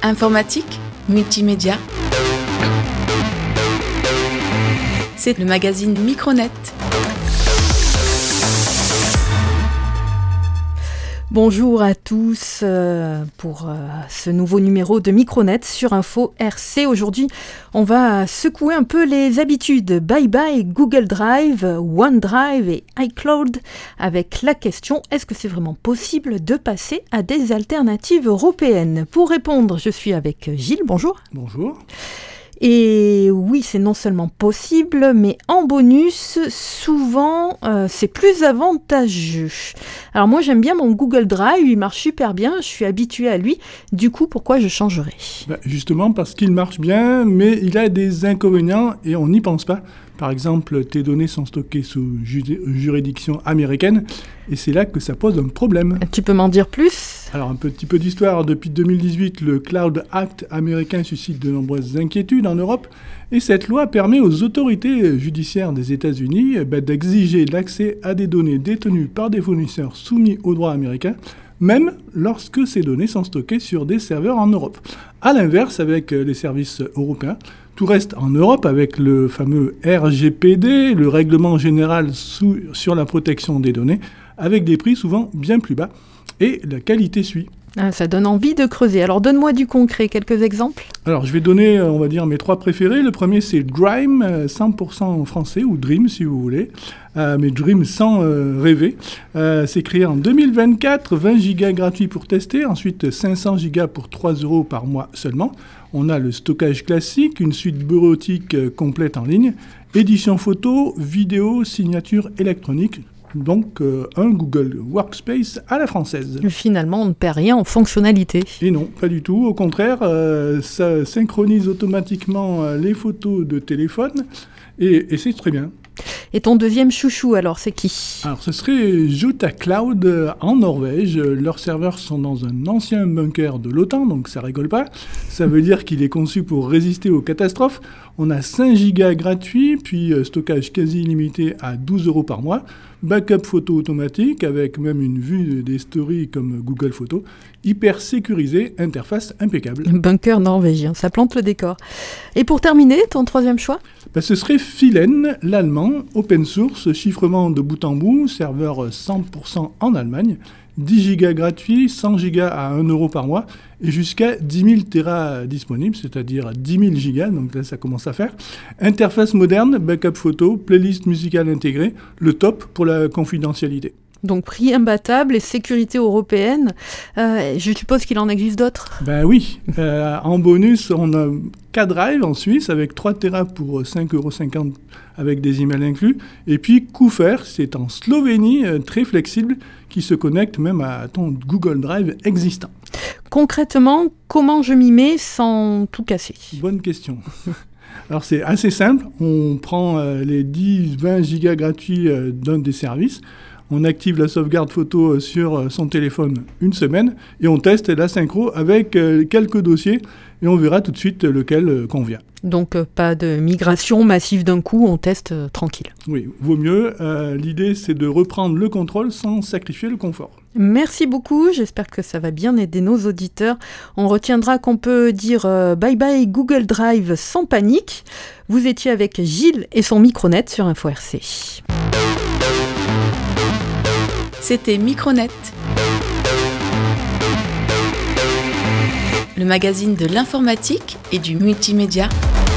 Informatique, multimédia. C'est le magazine Micronet. Bonjour à tous pour ce nouveau numéro de Micronet sur Info RC. Aujourd'hui, on va secouer un peu les habitudes. Bye bye Google Drive, OneDrive et iCloud avec la question: est-ce que c'est vraiment possible de passer à des alternatives européennes? Pour répondre, je suis avec Gilles. Bonjour. Bonjour. Et oui, c'est non seulement possible, mais en bonus, souvent, c'est plus avantageux. Alors moi, j'aime bien mon Google Drive, il marche super bien, je suis habituée à lui. Du coup, pourquoi je changerais ? Justement parce qu'il marche bien, mais il a des inconvénients et on n'y pense pas. Par exemple, tes données sont stockées sous juridiction américaine et c'est là que ça pose un problème. Tu peux m'en dire plus ? Alors, un petit peu d'histoire. Depuis 2018, le Cloud Act américain suscite de nombreuses inquiétudes en Europe et cette loi permet aux autorités judiciaires des États-Unis d'exiger l'accès à des données détenues par des fournisseurs soumis au droit américain, même lorsque ces données sont stockées sur des serveurs en Europe. À l'inverse, avec les services européens, tout reste en Europe avec le fameux RGPD, le règlement général sur la protection des données, avec des prix souvent bien plus bas. Et la qualité suit. Ça donne envie de creuser. Alors donne-moi du concret, quelques exemples. Alors je vais donner, on va dire, mes trois préférés. Le premier c'est Dream, 100% en français, ou Dream si vous voulez. Mais Dream sans rêver. C'est créé en 2024, 20 gigas gratuits pour tester, ensuite 500 gigas pour 3 € par mois seulement. On a le stockage classique, une suite bureautique complète en ligne, édition photo, vidéo, signature électronique. Donc un Google Workspace à la française. Finalement, on ne perd rien en fonctionnalité. Et non, pas du tout. Au contraire, ça synchronise automatiquement les photos de téléphone et c'est très bien. Et ton deuxième chouchou, alors, c'est qui ? Alors, ce serait Jota Cloud en Norvège. Leurs serveurs sont dans un ancien bunker de l'OTAN, donc ça rigole pas. Ça veut dire qu'il est conçu pour résister aux catastrophes. On a 5 gigas gratuits, puis stockage quasi illimité à 12 € par mois. Backup photo automatique, avec même une vue des stories comme Google Photos. Hyper sécurisé, interface impeccable. Bunker norvégien, ça plante le décor. Et pour terminer, ton troisième choix ? Ce serait Philen, l'allemand, open source, chiffrement de bout en bout, serveur 100% en Allemagne, 10 gigas gratuits, 100 gigas à 1 € par mois, et jusqu'à 10 000 Tera disponibles, c'est-à-dire 10 000 gigas, donc là ça commence à faire. Interface moderne, backup photo, playlist musicale intégrée, le top pour la confidentialité. Donc prix imbattable et sécurité européenne. Je suppose qu'il en existe d'autres ? Oui. En bonus, on a K-Drive en Suisse avec 3 Tera pour 5,50 € avec des emails inclus. Et puis Kufer, c'est en Slovénie, très flexible, qui se connecte même à ton Google Drive existant. Concrètement, comment je m'y mets sans tout casser ? Bonne question. Alors c'est assez simple. On prend les 10-20 gigas gratuits d'un des services. On active la sauvegarde photo sur son téléphone une semaine et on teste la synchro avec quelques dossiers et on verra tout de suite lequel convient. Donc pas de migration massive d'un coup, on teste tranquille. Oui, vaut mieux. L'idée c'est de reprendre le contrôle sans sacrifier le confort. Merci beaucoup, j'espère que ça va bien aider nos auditeurs. On retiendra qu'on peut dire bye bye Google Drive sans panique. Vous étiez avec Gilles et son Micronet sur Info RC. C'était Micronet, le magazine de l'informatique et du multimédia.